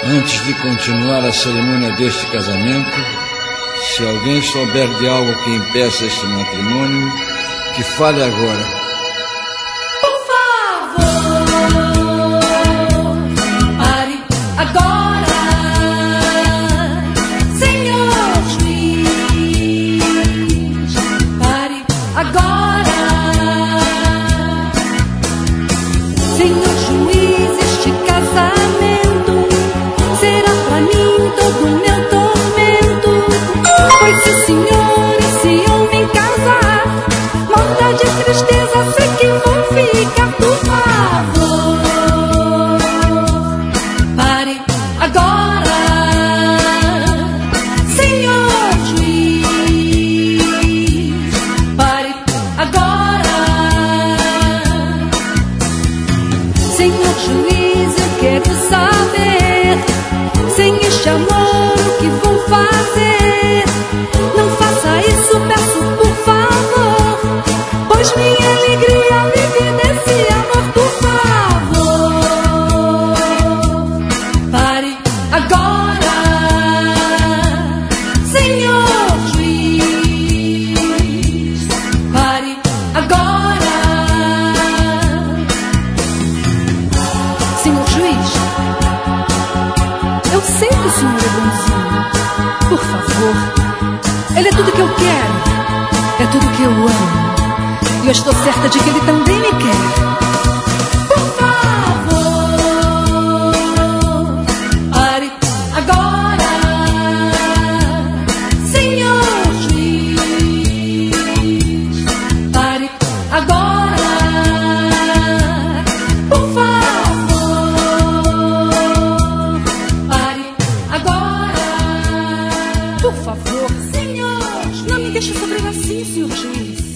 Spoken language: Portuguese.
Antes de continuar a cerimônia deste casamento, se alguém souber de algo que impeça este matrimônio, que fale agora. Eu estou certa de que ele também me quer. Por favor, pare agora, senhor juiz. Pare agora, por favor. Pare agora, por favor, senhor juiz. Não me deixe sofrer assim, senhor juiz.